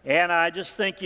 And I just think,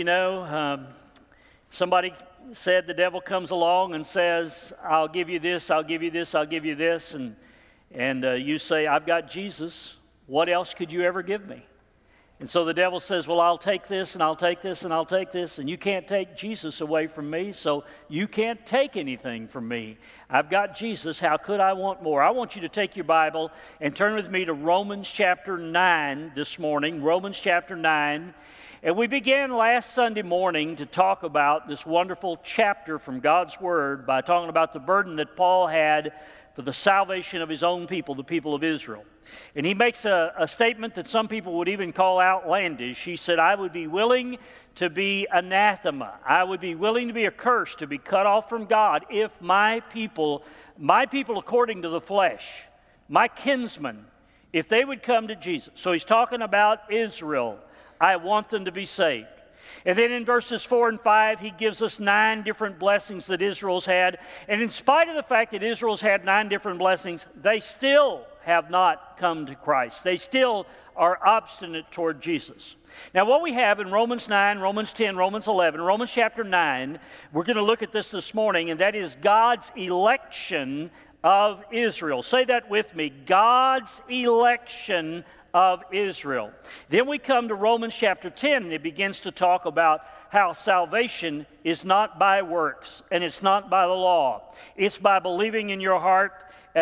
somebody said the devil comes along and says, I'll give you this, I'll give you this, I'll give you this. And you say, I've got Jesus. What else could you ever give me? And so the devil says, well, I'll take this, and I'll take this, and I'll take this. And you can't take Jesus away from me, so you can't take anything from me. I've got Jesus. How could I want more? I want you to take your Bible and turn with me to Romans chapter 9 this morning. Romans chapter 9. And we began last Sunday morning to talk about this wonderful chapter from God's Word by talking about the burden that Paul had for the salvation of his own people, the people of Israel. And he makes a statement that some people would even call outlandish. He said, I would be willing to be anathema. I would be willing to be accursed, to be cut off from God if my people according to the flesh, my kinsmen, if they would come to Jesus. So he's talking about Israel. I want them to be saved. And then in verses 4 and 5, he gives us 9 different blessings that Israel's had. And in spite of the fact that Israel's had 9 different blessings, they still have not come to Christ. They still are obstinate toward Jesus. Now what we have in Romans 9, Romans 10, Romans 11, Romans chapter 9, we're going to look at this morning, and that is God's election of Israel. Say that with me, God's election of Israel. Then we come to Romans chapter 10, and it begins to talk about how salvation is not by works, and it's not by the law. It's by believing in your heart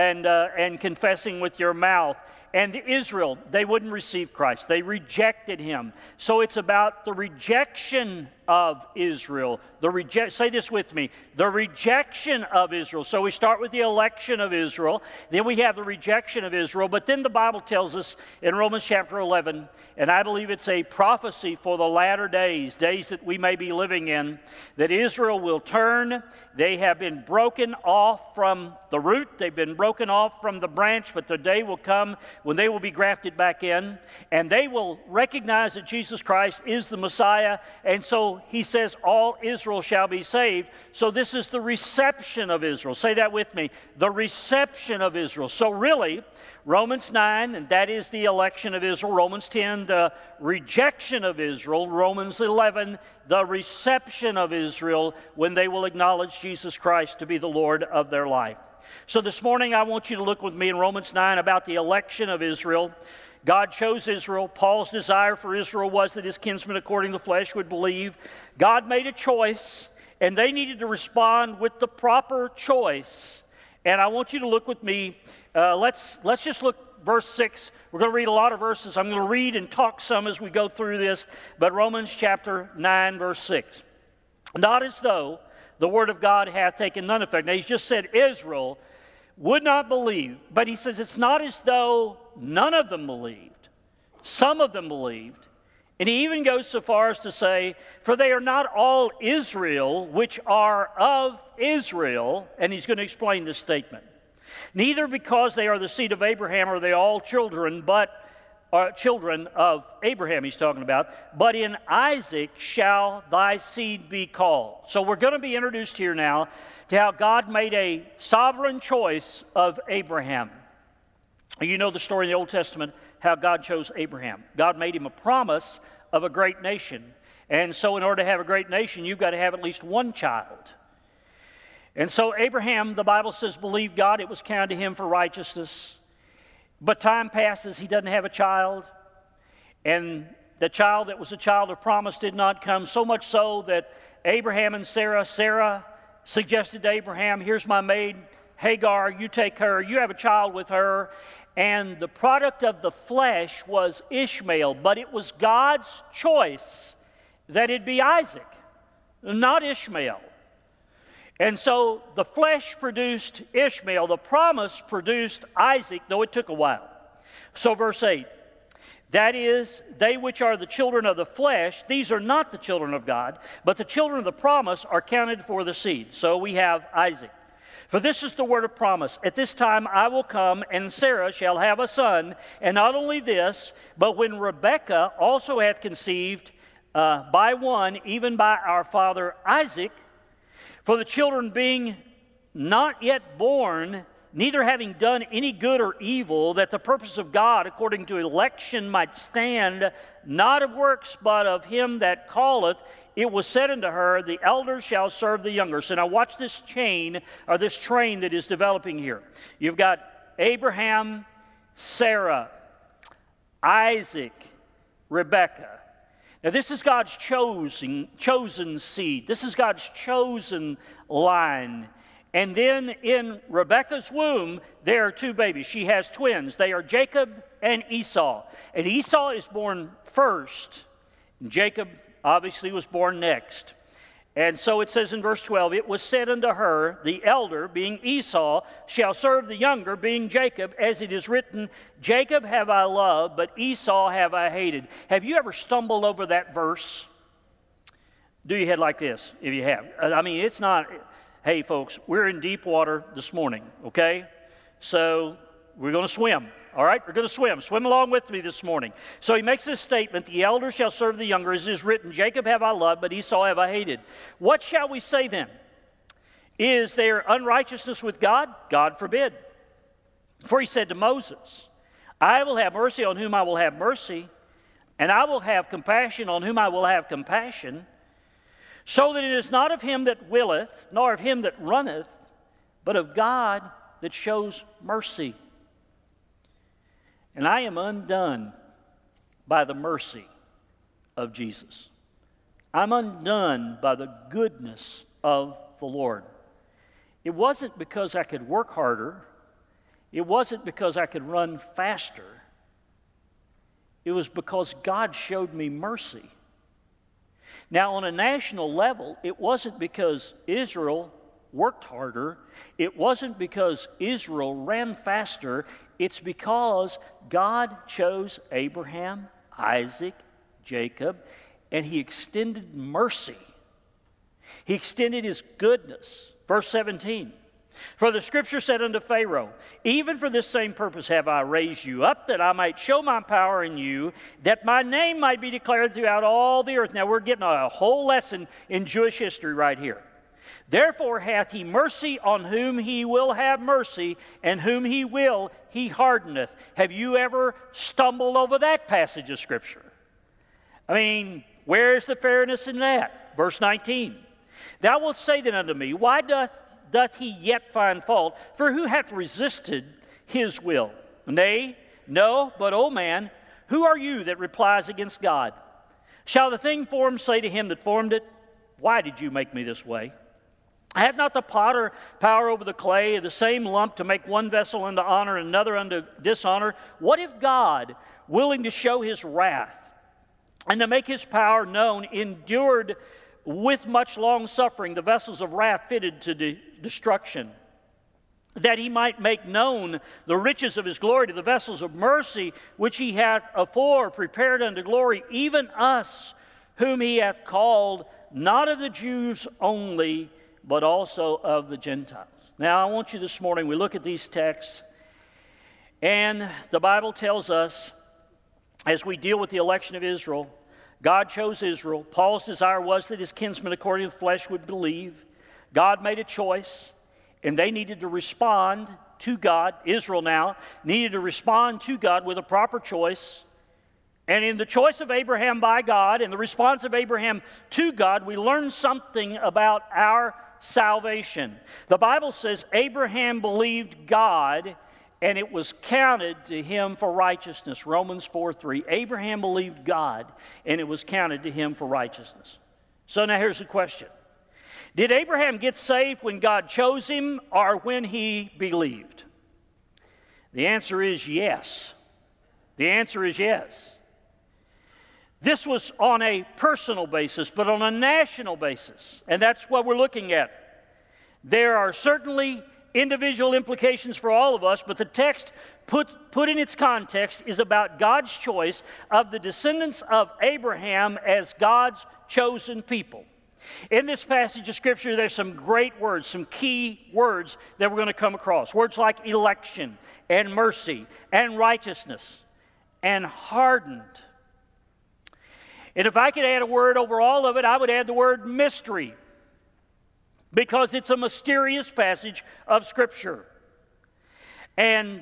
and confessing with your mouth. And Israel, they wouldn't receive Christ. They rejected him. So it's about the rejection of Israel. Say this with me, the rejection of Israel. So we start with the election of Israel, then we have the rejection of Israel, but then the Bible tells us in Romans chapter 11, and I believe it's a prophecy for the latter days that we may be living in, that Israel will turn. They have been broken off from the root, they've been broken off from the branch, but the day will come when they will be grafted back in, and they will recognize that Jesus Christ is the Messiah, and so he says all Israel shall be saved. So this is the reception of Israel. Say that with me, the reception of Israel. So really, Romans 9, and that is the election of Israel. Romans 10, the rejection of Israel. Romans 11, the reception of Israel when they will acknowledge Jesus Christ to be the Lord of their life. So this morning I want you to look with me in Romans 9 about the election of Israel. God chose Israel. Paul's desire for Israel was that his kinsmen according to the flesh would believe. God made a choice, and they needed to respond with the proper choice. And I want you to look with me. Let's just look verse 6. We're going to read a lot of verses. I'm going to read and talk some as we go through this. But Romans chapter 9, verse 6. Not as though the word of God hath taken none effect. Now he's just said Israel would not believe. But he says it's not as though none of them believed. Some of them believed. And he even goes so far as to say, for they are not all Israel which are of Israel. And he's going to explain this statement. Neither because they are the seed of Abraham are they all children, but are children of Abraham he's talking about. But in Isaac shall thy seed be called. So we're going to be introduced here now to how God made a sovereign choice of Abraham. You know the story in the Old Testament, how God chose Abraham. God made him a promise of a great nation. And so in order to have a great nation, you've got to have at least one child. And so Abraham, the Bible says, believed God. It was counted to him for righteousness. But time passes, he doesn't have a child. And the child that was a child of promise did not come, so much so that Abraham and Sarah suggested to Abraham, here's my maid, Hagar, you take her, you have a child with her. And the product of the flesh was Ishmael, but it was God's choice that it be Isaac, not Ishmael. And so the flesh produced Ishmael, the promise produced Isaac, though it took a while. So verse 8, that is, they which are the children of the flesh, these are not the children of God, but the children of the promise are counted for the seed. So we have Isaac. For this is the word of promise. At this time I will come, and Sarah shall have a son. And not only this, but when Rebekah also hath conceived by one, even by our father Isaac, for the children being not yet born, neither having done any good or evil, that the purpose of God according to election might stand, not of works, but of him that calleth, it was said unto her, the elder shall serve the younger. So now watch this chain, or this train that is developing here. You've got Abraham, Sarah, Isaac, Rebekah. Now this is God's chosen seed. This is God's chosen line. And then in Rebekah's womb, there are two babies. She has twins. They are Jacob and Esau. And Esau is born first. And Jacob obviously was born next. And so it says in verse 12, it was said unto her, the elder, being Esau, shall serve the younger, being Jacob, as it is written, Jacob have I loved, but Esau have I hated. Have you ever stumbled over that verse? Do your head like this, if you have. I mean, it's not... Hey, folks, we're in deep water this morning, okay? So we're going to swim, all right? We're going to swim. Swim along with me this morning. So he makes this statement, the elder shall serve the younger, as it is written, Jacob have I loved, but Esau have I hated. What shall we say then? Is there unrighteousness with God? God forbid. For he said to Moses, I will have mercy on whom I will have mercy, and I will have compassion on whom I will have compassion. So that it is not of him that willeth, nor of him that runneth, but of God that shows mercy. And I am undone by the mercy of Jesus. I'm undone by the goodness of the Lord. It wasn't because I could work harder. It wasn't because I could run faster. It was because God showed me mercy. Now, on a national level, it wasn't because Israel worked harder. It wasn't because Israel ran faster. It's because God chose Abraham, Isaac, Jacob, and he extended mercy. He extended his goodness. Verse 17. For the scripture said unto Pharaoh, even for this same purpose have I raised you up, that I might show my power in you, that my name might be declared throughout all the earth. Now we're getting a whole lesson in Jewish history right here. Therefore hath he mercy on whom he will have mercy, and whom he will, he hardeneth. Have you ever stumbled over that passage of scripture? I mean, where is the fairness in that? Verse 19. Thou wilt say then unto me, why doth he yet find fault? For who hath resisted his will? Nay, no, but, O man, who are you that replies against God? Shall the thing formed say to him that formed it, why did you make me this way? Hath not the potter power over the clay, the same lump to make one vessel unto honor and another unto dishonor? What if God, willing to show his wrath and to make his power known, endured with much long suffering the vessels of wrath fitted to destruction, that he might make known the riches of his glory to the vessels of mercy, which he hath afore prepared unto glory, even us, whom he hath called, not of the Jews only, but also of the Gentiles. Now, I want you this morning, we look at these texts, and the Bible tells us, as we deal with the election of Israel, God chose Israel. Paul's desire was that his kinsmen according to the flesh would believe. God made a choice, and they needed to respond to God. Israel now needed to respond to God with a proper choice. And in the choice of Abraham by God and the response of Abraham to God, we learn something about our salvation. The Bible says Abraham believed God, and it was counted to him for righteousness. Romans 4:3. Abraham believed God, and it was counted to him for righteousness. So now here's the question. Did Abraham get saved when God chose him or when he believed? The answer is yes. The answer is yes. This was on a personal basis, but on a national basis, and that's what we're looking at. There are certainly individual implications for all of us, but the text put in its context is about God's choice of the descendants of Abraham as God's chosen people. In this passage of Scripture, there's some great words, some key words that we're going to come across. Words like election and mercy and righteousness and hardened. And if I could add a word over all of it, I would add the word mystery, because it's a mysterious passage of Scripture. And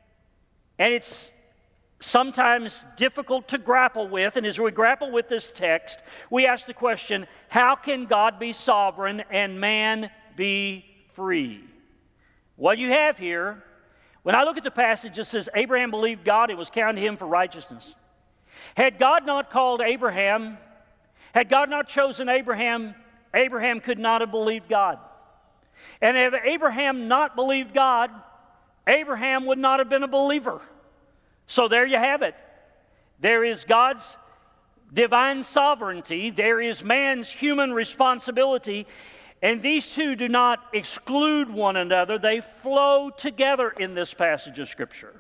it's sometimes difficult to grapple with. And as we grapple with this text, we ask the question, how can God be sovereign and man be free? What you have here, when I look at the passage, it says, Abraham believed God, it was counted to him for righteousness. Had God not called Abraham, had God not chosen Abraham, Abraham could not have believed God. And if Abraham not believed God, Abraham would not have been a believer. So there you have it. There is God's divine sovereignty. There is man's human responsibility. And these two do not exclude one another. They flow together in this passage of Scripture.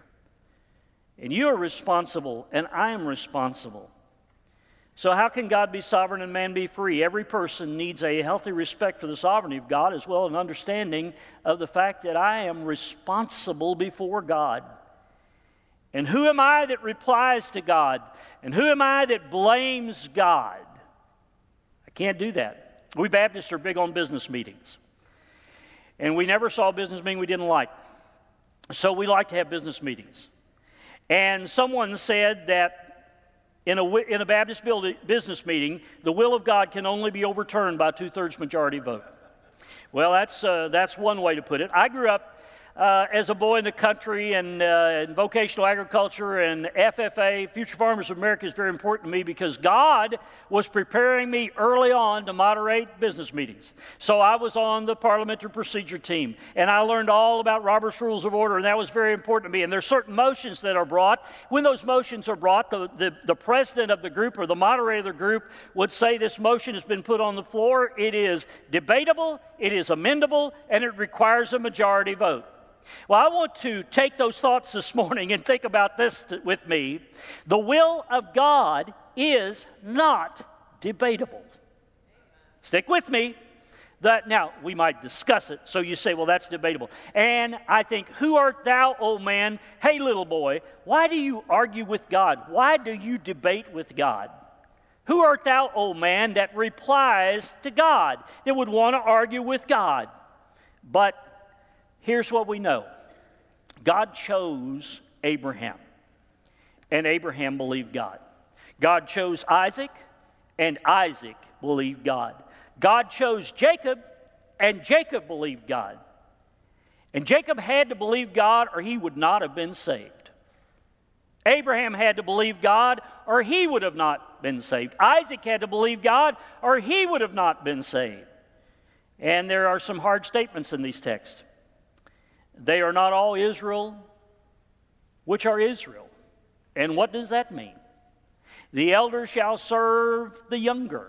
And you are responsible, and I am responsible. So how can God be sovereign and man be free? Every person needs a healthy respect for the sovereignty of God, as well as an understanding of the fact that I am responsible before God. And who am I that replies to God? And who am I that blames God? I can't do that. We Baptists are big on business meetings. And we never saw a business meeting we didn't like. So we like to have business meetings. And someone said that in a Baptist business meeting, the will of God can only be overturned by a 2/3 majority vote. Well, that's one way to put it. I grew up as a boy in the country and in vocational agriculture, and FFA, Future Farmers of America, is very important to me because God was preparing me early on to moderate business meetings. So I was on the parliamentary procedure team, and I learned all about Robert's Rules of Order, and that was very important to me. And there's certain motions that are brought. When those motions are brought, the president of the group or the moderator of the group would say this motion has been put on the floor. It is debatable, it is amendable, and it requires a majority vote. Well, I want to take those thoughts this morning and think about this with me. The will of God is not debatable. Stick with me. Now, we might discuss it, so you say, well, that's debatable. And I think, who art thou, O man? Hey, little boy, why do you argue with God? Why do you debate with God? Who art thou, O man, that replies to God, that would want to argue with God? But here's what we know. God chose Abraham, and Abraham believed God. God chose Isaac, and Isaac believed God. God chose Jacob, and Jacob believed God. And Jacob had to believe God, or he would not have been saved. Abraham had to believe God, or he would have not been saved. Isaac had to believe God, or he would have not been saved. And there are some hard statements in these texts. They are not all Israel, which are Israel. And what does that mean? The elder shall serve the younger.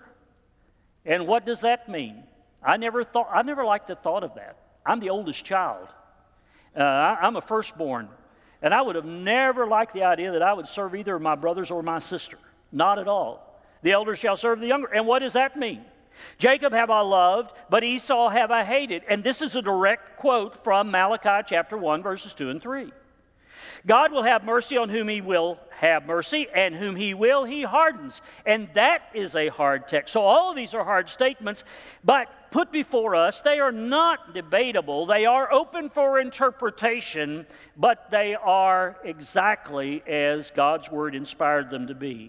And what does that mean? I never liked the thought of that. I'm the oldest child. I'm a firstborn. And I would have never liked the idea that I would serve either of my brothers or my sister. Not at all. The elder shall serve the younger. And what does that mean? Jacob have I loved, but Esau have I hated. And this is a direct quote from Malachi chapter 1, verses 2 and 3. God will have mercy on whom he will have mercy, and whom he will, he hardens. And that is a hard text. So all of these are hard statements, but put before us, they are not debatable. They are open for interpretation, but they are exactly as God's word inspired them to be.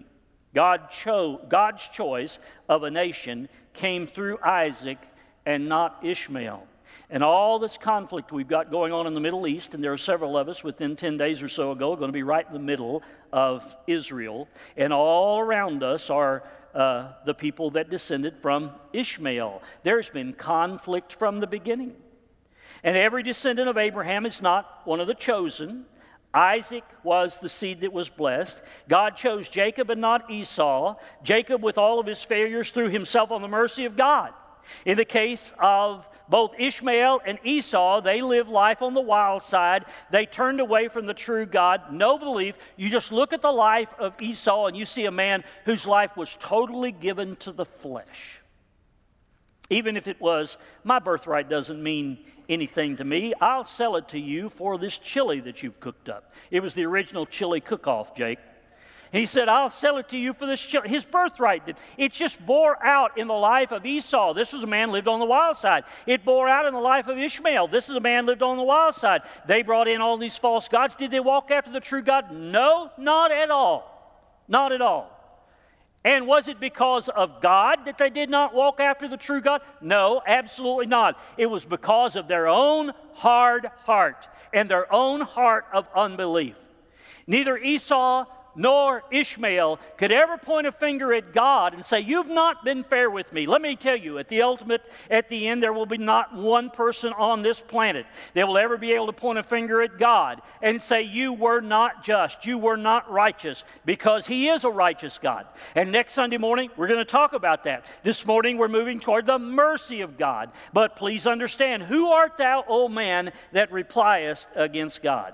God's choice of a nation came through Isaac and not Ishmael. And all this conflict we've got going on in the Middle East, and there are several of us within 10 days or so ago going to be right in the middle of Israel, and all around us are the people that descended from Ishmael. There's been conflict from the beginning. And every descendant of Abraham is not one of the chosen. Isaac was the seed that was blessed. God chose Jacob and not Esau. Jacob, with all of his failures, threw himself on the mercy of God. In the case of both Ishmael and Esau, they lived life on the wild side. They turned away from the true God. No belief. You just look at the life of Esau and you see a man whose life was totally given to the flesh. Even if it was, my birthright doesn't mean anything to me. I'll sell it to you for this chili that you've cooked up. It was the original chili cook-off, Jake. He said, I'll sell it to you for this his birthright. It just bore out in the life of Esau. This was a man who lived on the wild side. It bore out in the life of Ishmael. This is a man who lived on the wild side. They brought in all these false gods. Did they walk after the true God? No, not at all. Not at all. And was it because of God that they did not walk after the true God? No, absolutely not. It was because of their own hard heart and their own heart of unbelief. Neither Esau nor Ishmael could ever point a finger at God and say, you've not been fair with me. Let me tell you, at the end, there will be not one person on this planet that will ever be able to point a finger at God and say, you were not just, you were not righteous, because He is a righteous God. And next Sunday morning, we're going to talk about that. This morning, we're moving toward the mercy of God. But please understand, who art thou, O man, that repliest against God?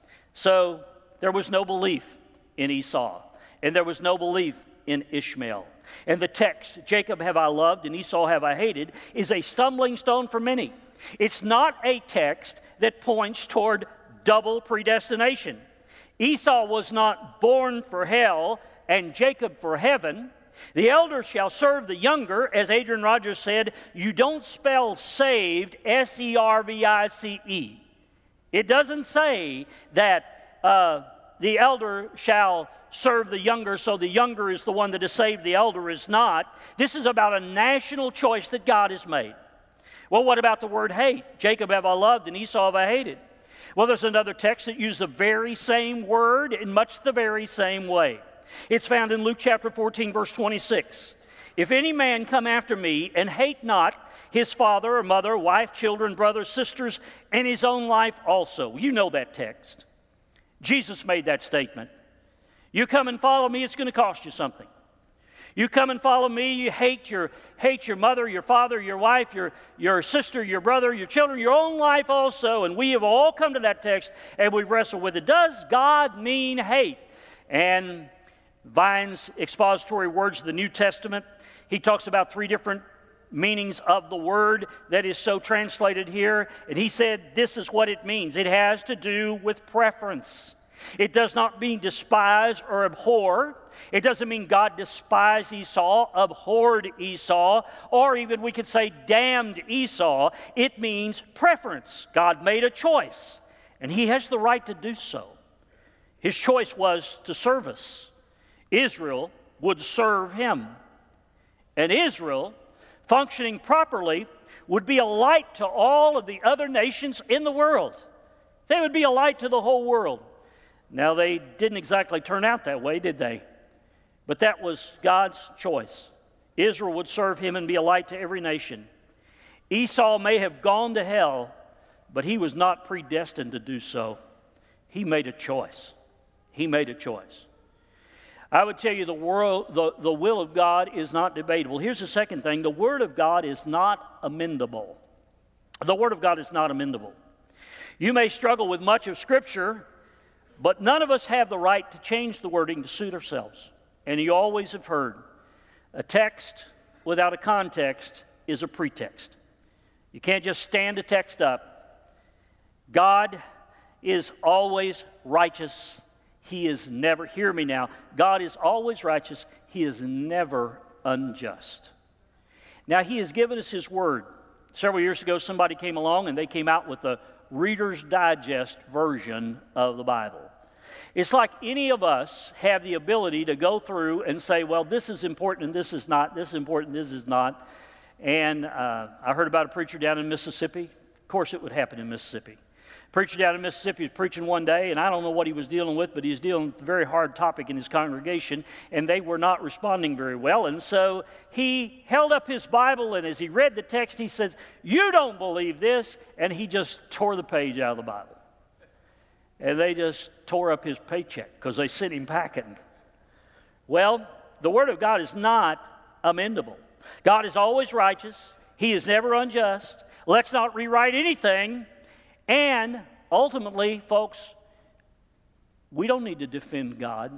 So there was no belief in Esau, and there was no belief in Ishmael. And the text, Jacob have I loved and Esau have I hated, is a stumbling stone for many. It's not a text that points toward double predestination. Esau was not born for hell and Jacob for heaven. The elder shall serve the younger, as Adrian Rogers said. You don't spell saved, S-E-R-V-I-C-E. It doesn't say that the elder shall serve the younger, so the younger is the one that is saved, the elder is not. This is about a national choice that God has made. Well, what about the word hate? Jacob have I loved and Esau have I hated. Well, there's another text that uses the very same word in much the very same way. It's found in Luke chapter 14, verse 26. If any man come after me and hate not his father or mother, wife, children, brothers, sisters, and his own life also. You know that text. Jesus made that statement. You come and follow me, it's going to cost you something. You come and follow me, you hate your mother, your father, your wife, your sister, your brother, your children, your own life also. And we have all come to that text and we've wrestled with it. Does God mean hate? And Vine's expository words of the New Testament, he talks about 3 different meanings of the word that is so translated here. And he said this is what it means. It has to do with preference. It does not mean despise or abhor. It doesn't mean God despised Esau, abhorred Esau, or even we could say damned Esau. It means preference. God made a choice, and He has the right to do so. His choice was to serve us. Israel would serve Him. And Israel, functioning properly, would be a light to all of the other nations in the world. They would be a light to the whole world. Now, they didn't exactly turn out that way, did they? But that was God's choice. Israel would serve Him and be a light to every nation. Esau may have gone to hell, but he was not predestined to do so. He made a choice. He made a choice. I would tell you the will of God is not debatable. Here's the second thing. The Word of God is not amendable. The Word of God is not amendable. You may struggle with much of Scripture, but none of us have the right to change the wording to suit ourselves. And you always have heard, a text without a context is a pretext. You can't just stand a text up. God is always righteous. He is never, hear me now, God is always righteous. He is never unjust. Now, He has given us His Word. Several years ago, somebody came along and they came out with the Reader's Digest version of the Bible. It's like any of us have the ability to go through and say, well, this is important and this is not, this is important, this is not. And I heard about a preacher down in Mississippi. Of course, it would happen in Mississippi. Preacher down in Mississippi was preaching one day, and I don't know what he was dealing with, but he was dealing with a very hard topic in his congregation, and they were not responding very well. And so he held up his Bible, and as he read the text, he says, "You don't believe this," and he just tore the page out of the Bible. And they just tore up his paycheck because they sent him packing. Well, the Word of God is not amendable. God is always righteous. He is never unjust. Let's not rewrite anything. And ultimately, folks, we don't need to defend God.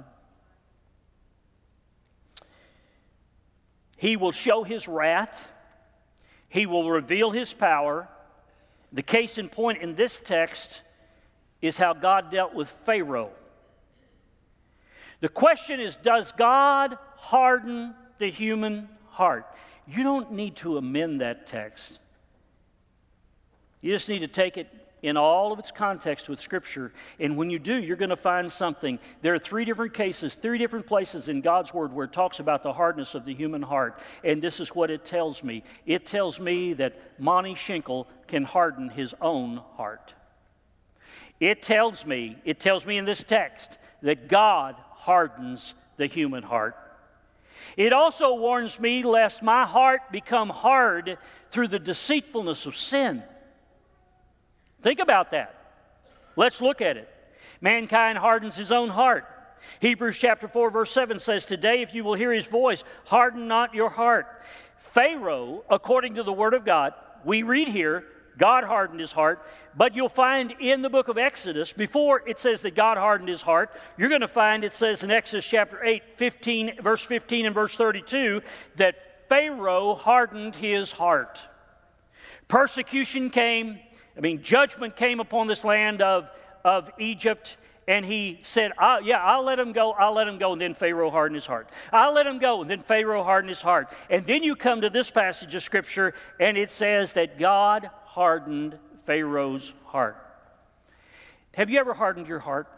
He will show His wrath. He will reveal His power. The case in point in this text is how God dealt with Pharaoh. The question is, does God harden the human heart? You don't need to amend that text. You just need to take it in all of its context with Scripture. And when you do, you're going to find something. There are 3 different cases, 3 different places in God's Word where it talks about the hardness of the human heart. And this is what it tells me. It tells me that Monty Schenkel can harden his own heart. It tells me in this text that God hardens the human heart. It also warns me lest my heart become hard through the deceitfulness of sin. Think about that. Let's look at it. Mankind hardens his own heart. Hebrews chapter 4, verse 7 says, "Today, if you will hear his voice, harden not your heart." Pharaoh, according to the Word of God, we read here, God hardened his heart, but you'll find in the book of Exodus, before it says that God hardened his heart, you're going to find it says in Exodus chapter 8, verse 15 and verse 32, that Pharaoh hardened his heart. Persecution came, judgment came upon this land of Egypt, and he said, I'll let him go, and then Pharaoh hardened his heart. I'll let him go, and then Pharaoh hardened his heart. And then you come to this passage of Scripture, and it says that God hardened Pharaoh's heart. Have you ever hardened your heart?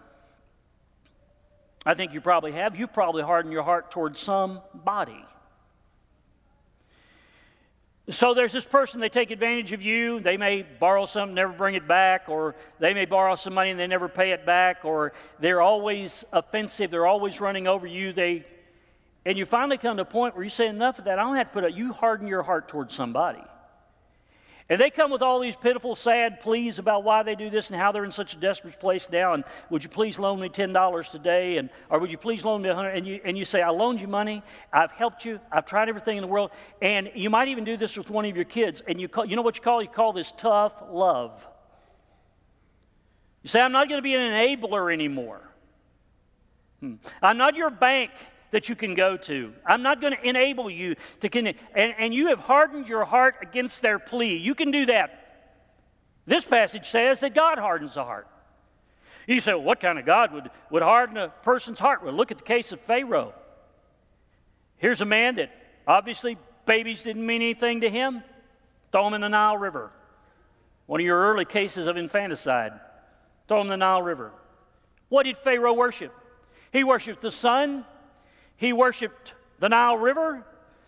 I think you probably have. You've probably hardened your heart towards somebody. So there's this person, they take advantage of you. They may borrow something, never bring it back, or they may borrow some money and they never pay it back, or they're always offensive, they're always running over you. And you finally come to a point where you say, enough of that, I don't have to put up. You harden your heart towards somebody. And they come with all these pitiful, sad pleas about why they do this and how they're in such a desperate place now. And would you please loan me $10 today? Or would you please loan me $100? And you say, I loaned you money. I've helped you. I've tried everything in the world. And you might even do this with one of your kids. And you know what you call? You call this tough love. You say, I'm not going to be an enabler anymore. I'm not your bank that you can go to. I'm not going to enable you to connect. And you have hardened your heart against their plea. You can do that. This passage says that God hardens the heart. You say, well, what kind of God would harden a person's heart? Well, look at the case of Pharaoh. Here's a man that obviously babies didn't mean anything to him. Throw him in the Nile River. One of your early cases of infanticide. Throw him in the Nile River. What did Pharaoh worship? He worshiped the sun. He worshiped the Nile River.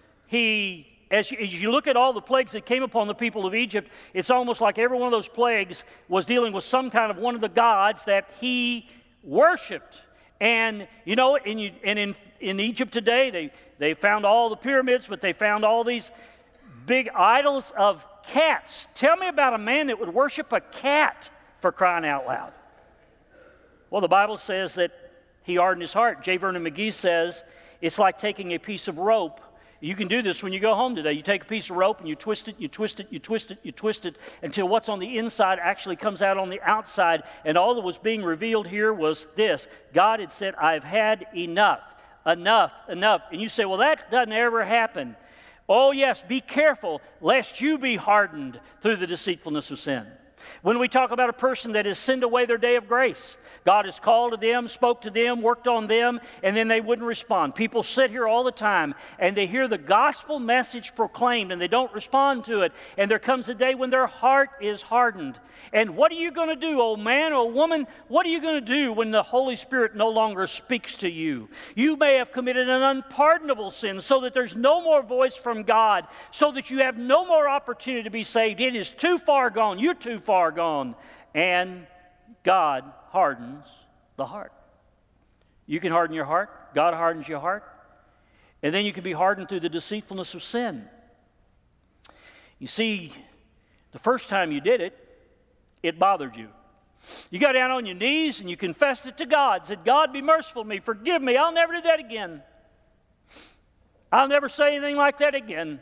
As you look at all the plagues that came upon the people of Egypt, it's almost like every one of those plagues was dealing with some kind of one of the gods that he worshiped. And, you know, in Egypt today, they found all the pyramids, but they found all these big idols of cats. Tell me about a man that would worship a cat, for crying out loud. Well, the Bible says that he hardened his heart. J. Vernon McGee says, it's like taking a piece of rope. You can do this when you go home today. You take a piece of rope and you twist it, you twist it, you twist it, you twist it until what's on the inside actually comes out on the outside. And all that was being revealed here was this. God had said, I've had enough, enough, enough. And you say, well, that doesn't ever happen. Oh, yes, be careful lest you be hardened through the deceitfulness of sin. When we talk about a person that has sinned away their day of grace, God has called to them, spoke to them, worked on them, and then they wouldn't respond. People sit here all the time, and they hear the gospel message proclaimed, and they don't respond to it. And there comes a day when their heart is hardened. And what are you going to do, old man or woman? What are you going to do when the Holy Spirit no longer speaks to you? You may have committed an unpardonable sin so that there's no more voice from God, so that you have no more opportunity to be saved. It is too far gone. You're too far gone. And God hardens the heart. You can harden your heart. God hardens your heart. And then you can be hardened through the deceitfulness of sin. You see, the first time you did it, it bothered you. You got down on your knees and you confessed it to God. Said, God, be merciful to me. Forgive me. I'll never do that again. I'll never say anything like that again.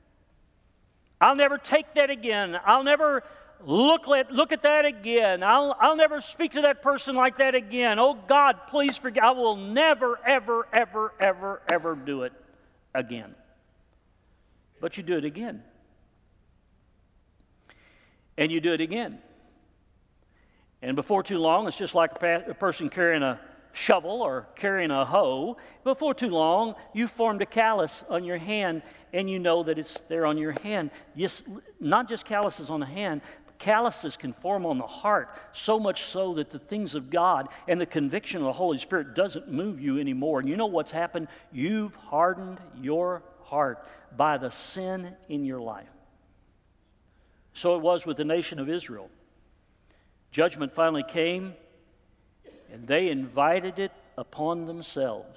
I'll never take that again. I'll never look at that again. I'll never speak to that person like that again. Oh, God, please forgive. I will never, ever, ever, ever, ever do it again. But you do it again. And you do it again. And before too long, it's just like a person carrying a shovel or carrying a hoe, before too long, you formed a callus on your hand, and you know that it's there on your hand. Yes, not just calluses on the hand, but calluses can form on the heart, so much so that the things of God and the conviction of the Holy Spirit doesn't move you anymore. And you know what's happened? You've hardened your heart by the sin in your life. So it was with the nation of Israel. Judgment finally came, and they invited it upon themselves.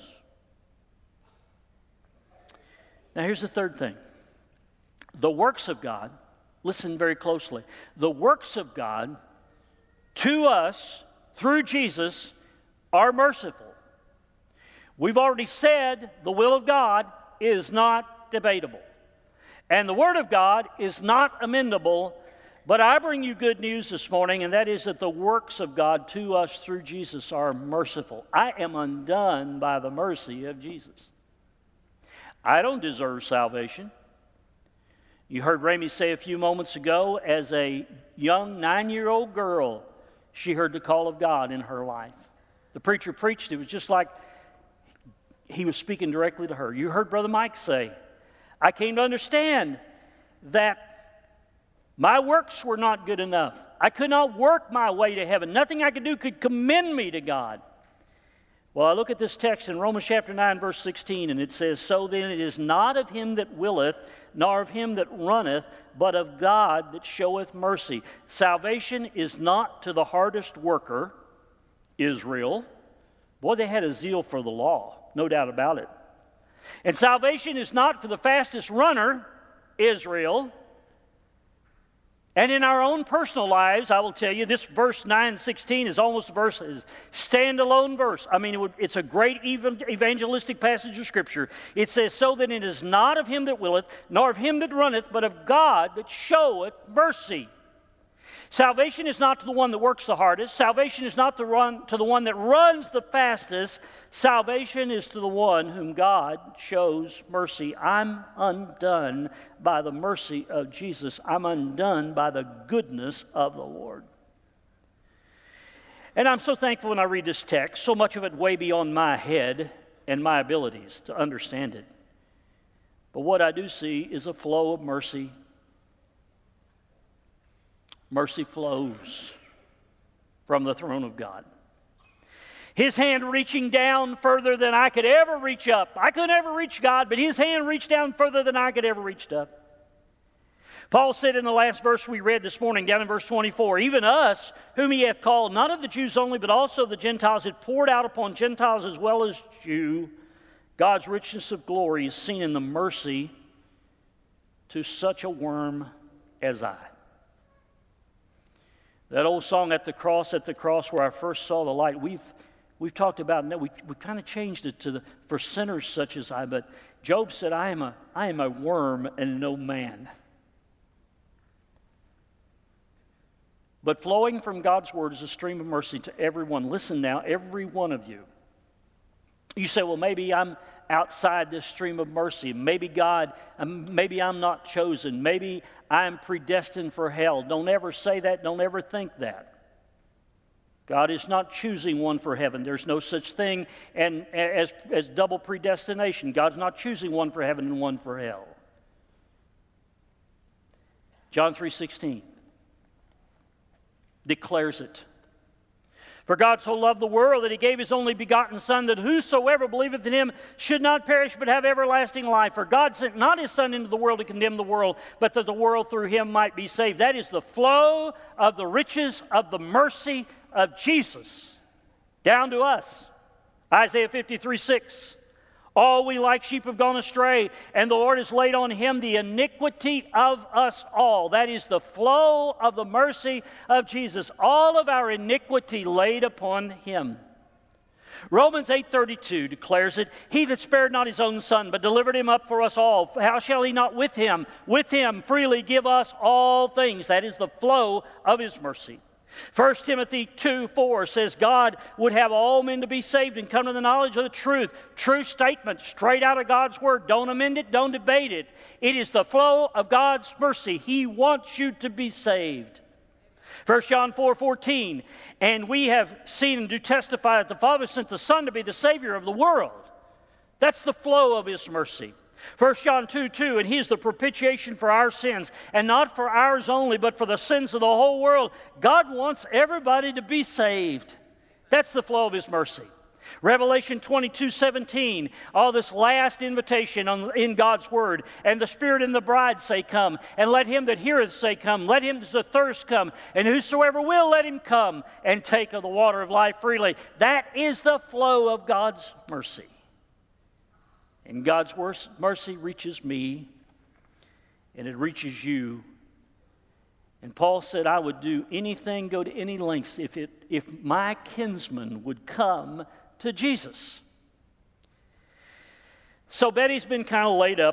Now here's the third thing. The works of God, listen very closely, the works of God to us through Jesus are merciful. We've already said the will of God is not debatable. And the Word of God is not amendable, but I bring you good news this morning, and that is that the works of God to us through Jesus are merciful. I am undone by the mercy of Jesus. I don't deserve salvation. You heard Ramey say a few moments ago, as a young 9-year-old girl, she heard the call of God in her life. The preacher preached, it was just like he was speaking directly to her. You heard Brother Mike say, I came to understand that my works were not good enough. I could not work my way to heaven. Nothing I could do could commend me to God. Well, I look at this text in Romans chapter 9, verse 16, and it says, So then it is not of him that willeth, nor of him that runneth, but of God that showeth mercy. Salvation is not to the hardest worker, Israel. Boy, they had a zeal for the law, no doubt about it. And salvation is not for the fastest runner, Israel. And in our own personal lives, I will tell you, this verse 9:16 is almost a verse, a standalone verse. I mean, it's a great evangelistic passage of Scripture. It says, So that it is not of him that willeth, nor of him that runneth, but of God that showeth mercy. Salvation is not to the one that works the hardest. Salvation is not to the one that runs the fastest. Salvation is to the one whom God shows mercy. I'm undone by the mercy of Jesus. I'm undone by the goodness of the Lord. And I'm so thankful when I read this text, so much of it way beyond my head and my abilities to understand it. But what I do see is a flow of mercy. Mercy flows from the throne of God. His hand reaching down further than I could ever reach up. I could never reach God, but His hand reached down further than I could ever reach up. Paul said in the last verse we read this morning, down in verse 24, Even us, whom He hath called, not of the Jews only, but also the Gentiles, had poured out upon Gentiles as well as Jew. God's richness of glory is seen in the mercy to such a worm as I. That old song, At the Cross, where I first saw the light, we've talked about it. We kind of changed it to for sinners such as I. But Job said, I am a worm and no man. But flowing from God's word is a stream of mercy to everyone. Listen now, every one of you. You say, well, maybe I'm outside this stream of mercy. Maybe I'm not chosen. Maybe I'm predestined for hell. Don't ever say that. Don't ever think that. God is not choosing one for heaven. There's no such thing as double predestination. God's not choosing one for heaven and one for hell. John 3:16 declares it. For God so loved the world that He gave His only begotten Son, that whosoever believeth in Him should not perish but have everlasting life. For God sent not His Son into the world to condemn the world, but that the world through Him might be saved. That is the flow of the riches of the mercy of Jesus down to us. Isaiah 53:6. All we like sheep have gone astray, and the Lord has laid on Him the iniquity of us all. That is the flow of the mercy of Jesus. All of our iniquity laid upon Him. Romans 8:32 declares it, He that spared not His own Son, but delivered Him up for us all, how shall He not with Him freely give us all things? That is the flow of His mercy. 1 Timothy 2:4 says God would have all men to be saved and come to the knowledge of the truth. True statement, straight out of God's Word. Don't amend it, don't debate it. It is the flow of God's mercy. He wants you to be saved. 1 John 4:14, and we have seen and do testify that the Father sent the Son to be the Savior of the world. That's the flow of His mercy. 1 John 2:2, and He is the propitiation for our sins, and not for ours only, but for the sins of the whole world. God wants everybody to be saved. That's the flow of His mercy. Revelation 22:17, all this last invitation in God's Word. And the Spirit and the bride say, come. And let him that heareth say, come. Let him that is athirst come. And whosoever will, let him come and take of the water of life freely. That is the flow of God's mercy. And God's mercy reaches me, and it reaches you. And Paul said, I would do anything, go to any lengths, if my kinsman would come to Jesus. So Betty's been kind of laid up,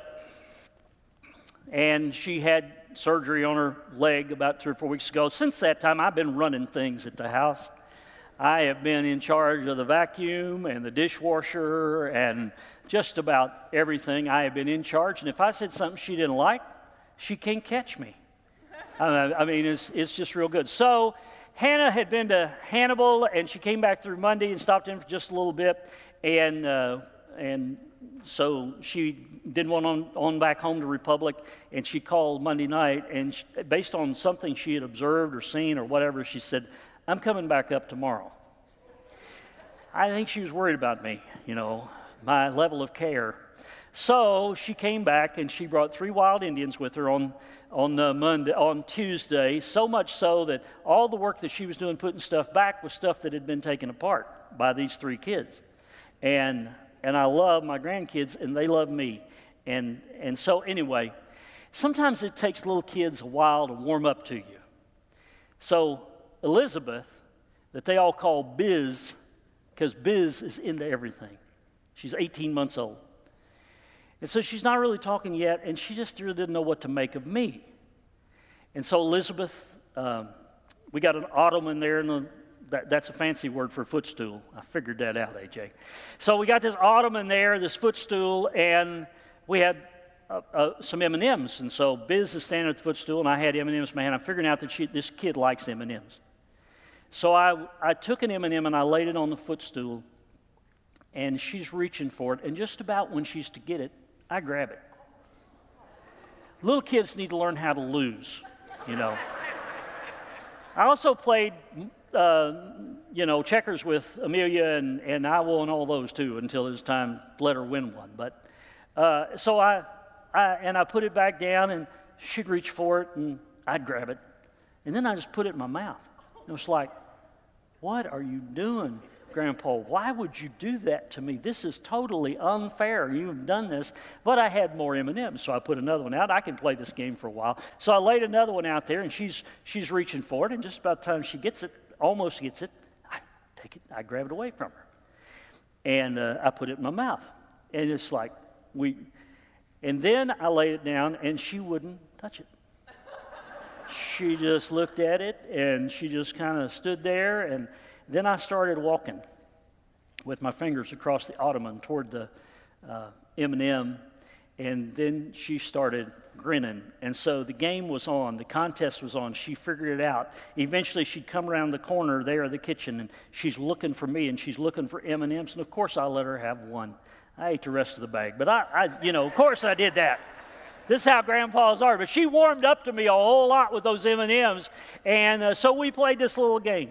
and she had surgery on her leg about 3 or 4 weeks ago. Since that time, I've been running things at the house. I have been in charge of the vacuum and the dishwasher and just about everything. I have been in charge, and if I said something she didn't like, she can't catch me. I mean, it's just real good. So Hannah had been to Hannibal, and she came back through Monday and stopped in for just a little bit, and so she didn't want on back home to Republic, and she called Monday night, and based on something she had observed or seen or whatever, she said, I'm coming back up tomorrow. I think she was worried about me, my level of care. So she came back, and she brought 3 wild Indians with her on Tuesday, so much so that all the work that she was doing putting stuff back was stuff that had been taken apart by these 3 kids. And I love my grandkids, and they love me. And so anyway, sometimes it takes little kids a while to warm up to you. So Elizabeth, that they all call Biz, because Biz is into everything. She's 18 months old. And so she's not really talking yet, and she just really didn't know what to make of me. And so Elizabeth, we got an ottoman there, and that's a fancy word for footstool. I figured that out, AJ. So we got this ottoman there, this footstool, and we had some M&Ms. And so Biz is standing at the footstool, and I had M&Ms in my hand. I'm figuring out that this kid likes M&Ms. So I took an M&M and I laid it on the footstool, and she's reaching for it, and just about when she's to get it, I grab it. Little kids need to learn how to lose, I also played, checkers with Amelia and Iowa and all those too until it was time to let her win one. But so I put it back down, and she'd reach for it, and I'd grab it, and then I just put it in my mouth. It was like, what are you doing, Grandpa? Why would you do that to me? This is totally unfair. You've done this. But I had more M&Ms, so I put another one out. I can play this game for a while. So I laid another one out there, and she's reaching for it, and just about the time she gets it, almost gets it, I take it, I grab it away from her. And I put it in my mouth. And it's like, and then I laid it down, and she wouldn't touch it. She just looked at it, and she just kind of stood there, and then I started walking with my fingers across the ottoman toward the M&M, and then she started grinning. And so the game was on, the contest was on. She figured it out. Eventually, she'd come around the corner there of the kitchen, and she's looking for me, and she's looking for M&Ms, and of course I let her have one. I ate the rest of the bag, but I of course I did that. This is how grandpas are. But she warmed up to me a whole lot with those M&Ms, and so we played this little game.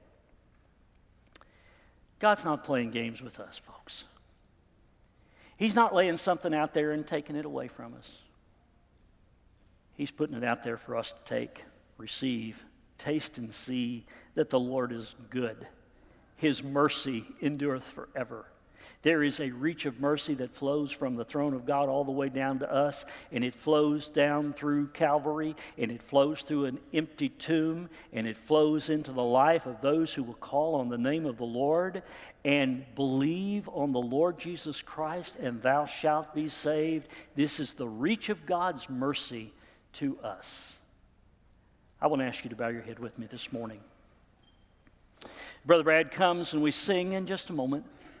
God's not playing games with us, folks. He's not laying something out there and taking it away from us. He's putting it out there for us to take, receive, taste, and see that the Lord is good. His mercy endureth forever. There is a reach of mercy that flows from the throne of God all the way down to us, and it flows down through Calvary, and it flows through an empty tomb, and it flows into the life of those who will call on the name of the Lord and believe on the Lord Jesus Christ, and thou shalt be saved. This is the reach of God's mercy to us. I want to ask you to bow your head with me this morning. Brother Brad comes, and we sing in just a moment.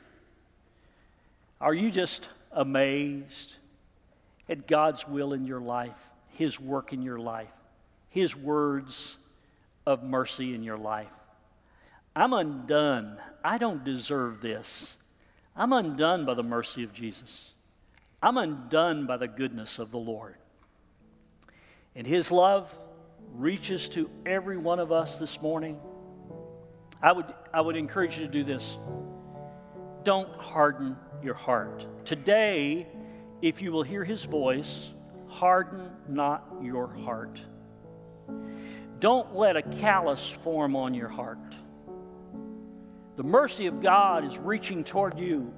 Are you just amazed at God's will in your life, His work in your life? His words of mercy in your life. I'm undone. I don't deserve this. I'm undone by the mercy of Jesus. I'm undone by the goodness of the Lord. And His love reaches to every one of us this morning. I would encourage you to do this. Don't harden your heart. Today, if you will hear His voice, harden not your heart. Don't let a callous form on your heart. The mercy of God is reaching toward you.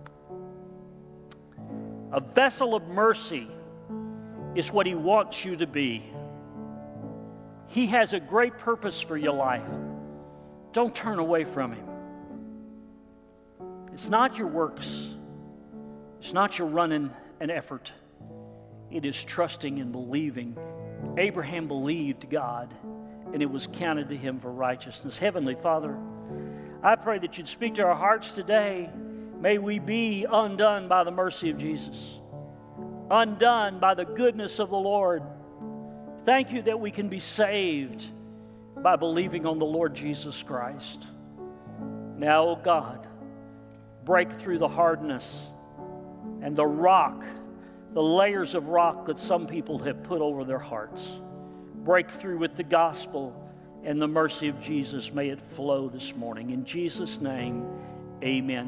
A vessel of mercy is what He wants you to be. He has a great purpose for your life. Don't turn away from Him. It's not your works. It's not your running an effort. It is trusting and believing. Abraham believed God, and it was counted to him for righteousness. Heavenly Father, I pray that You'd speak to our hearts today. May we be undone by the mercy of Jesus, undone by the goodness of the Lord. Thank You that we can be saved by believing on the Lord Jesus Christ. Now, oh God, break through the hardness and the rock, the layers of rock that some people have put over their hearts. Break through with the gospel and the mercy of Jesus. May it flow this morning. In Jesus' name, amen.